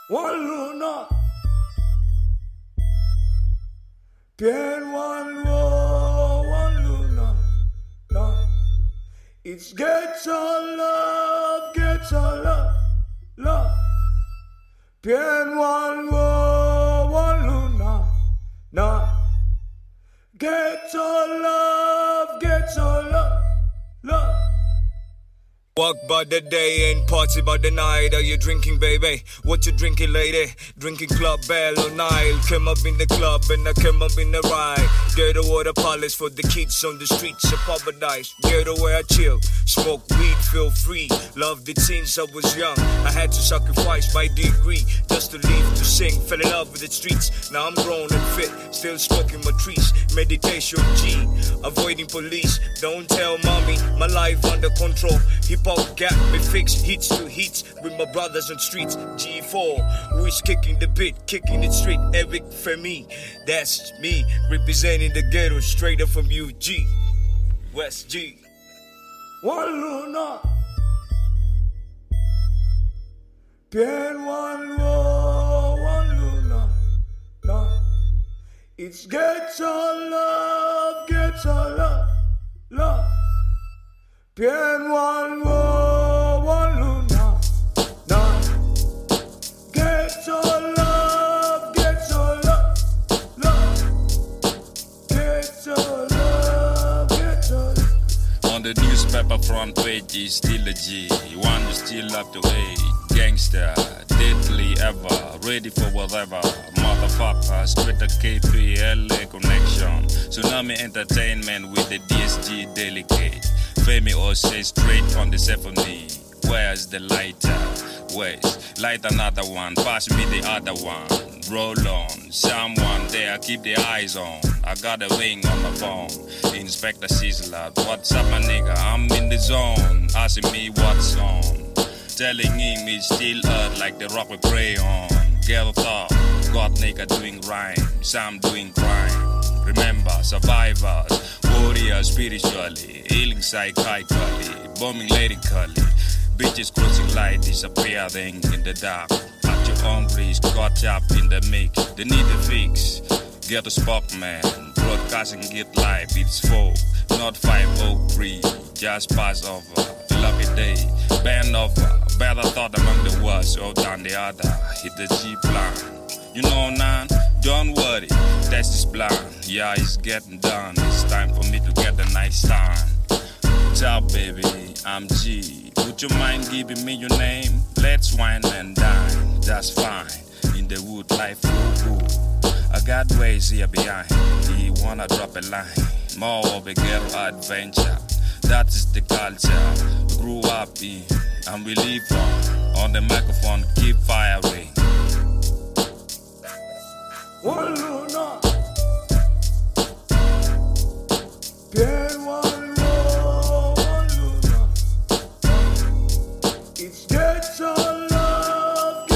One Luna, Bien one Luna, no. It's ghetto love, love. Bien one Luna, no. Ghetto love, love. Walk by the day and party by the night. Are you drinking, baby? What you drinking, lady? Drinking Club Bell or Nile. Came up in the club and I came up in the ride. Ghetto water palace for the kids on the streets of paradise. Ghetto where I chill, smoke weed, feel free. Love the since I was young. I had to sacrifice my degree just to live, to sing. Fell in love with the streets. Now I'm grown and fit, still smoking my trees. Meditation G, avoiding police. Don't tell mommy, my life under control. Hip-hop got me fixed, hits to hits with my brothers on streets. G4, who is kicking the beat, kicking it straight. Eric Femi, that's me, representing the ghetto straight up from UG, West G. One Luna, Bien one Luna, no. It's ghetto love, love. Bien one Luna, no. Ghetto love, love. Ghetto love. On the newspaper front page is still a G. One you still up to hate. Gangster, deadly ever, ready for whatever. Motherfuckers with the KP LA connection. Tsunami Entertainment with the DSG delegate. Femi or say straight on the 70. Where's the lighter? Where's light another one? Pass me the other one. Roll on, someone there, keep the eyes on. I got a ring on my phone. Inspector Sizzler, what's up, my nigga? I'm in the zone. Asking me what's on. Telling him it's still earth like the rock we pray on. Girl thought, God nigga doing rhyme, some doing crime. Remember, survivors, warriors spiritually, healing psychically, bombing lyrically. Bitches crossing light, disappearing in the dark. At your own risk, caught up in the mix. They need a fix. Get a spokesman, broadcasting get live, it's 4, not 503. Just pass over, lucky day, bend over. Better thought among the worst, or down the other. Hit the G plan. You know, man, don't worry, test is blind. Yeah, it's getting done. It's time for me to get a nice time. Ciao, baby, I'm G. Would you mind giving me your name? Let's wine and dine. That's fine. In the wood, life will good. I got ways here behind. He wanna drop a line. More of a ghetto adventure. That is the culture we grew up in and we live on the microphone, keep firing. One Luna, Bien one Luna. It's ghetto love,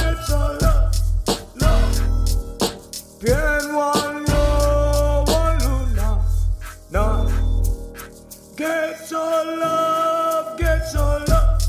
love. Bien one Luna, no. Ghetto love, love.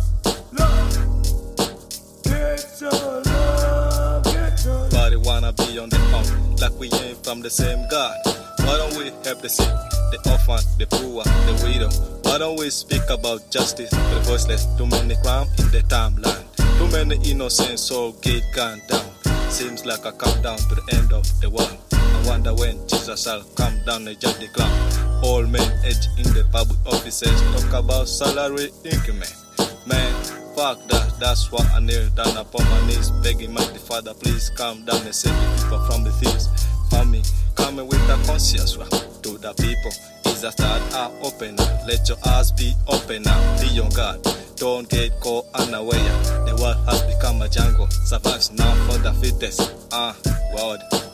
Everybody wanna be on the phone, like we ain't from the same God. Why don't we help the sick, the orphan, the poor, the widow? Why don't we speak about justice for the voiceless? Too many crime in the timeline, too many innocent souls get gunned down. Seems like a countdown to the end of the world. I wonder when Jesus shall come down and judge the clown. All men age in the public offices talk about salary increment. Man, fuck that, that's why I kneel down upon my knees, begging mighty Father, please come down and save the people from the thieves. For me, coming with a conscious rap to the people. Is a start eye opener, let your eyes be open now. Be on guard, don't get caught unaware. The world has become a jungle, survives now for the fittest. World.